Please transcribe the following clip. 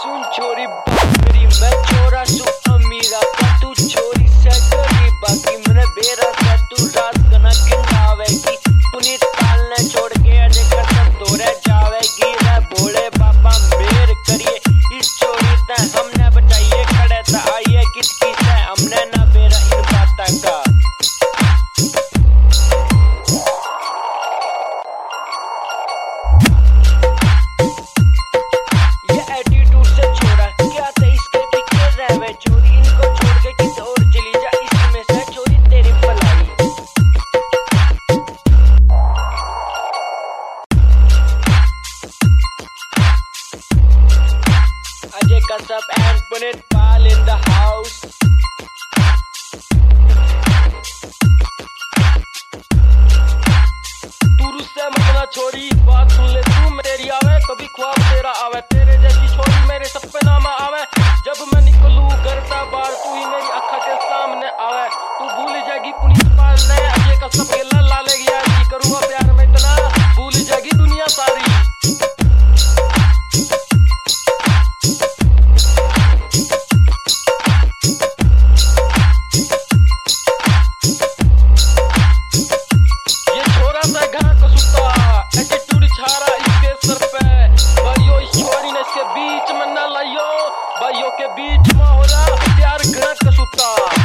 सुन छोरी मेरी मैं छोरा सु अमीरा का तू छोरी से छोरी बाकी मने बेरा का तू रात कना किंदावेगी पुनीत पाल ने छोड़ के अजय कसम तोरे जावेगी रे भोले बाबा मेर करिए इस छोरी ते हमने बचाइए खड़े ता आइए किसकी से हमने ना बेरा इन बातों का चोरी इनको छोड़ के किसी और चली जा इसमें से चोरी तेरी भलाई Ajay Kasab and Puneet Pal in the house तू रुस्से मत छोरी बात सुन ले तू मेरी आवे कभी ख्वाब तेरा आवे तेरे जैसी छोरी मेरे सपना में आवे जब मैं निकलूं करता बार तू ही मेरी अखा के सामने आवे तू भूल जाएगी पुनीत पाल ने अजय कसब के ला लेगी यारी करूंगा प्यार में इतना भूल जाएगी दुनिया सारी ये छोरा सा घना को सुता एटीट्यूड छारा इसके सर पे भाइयों इस छोरी ने इसके बीच में न लाइयो भाइयों के बीच में हो रहा प्यार घना का सुता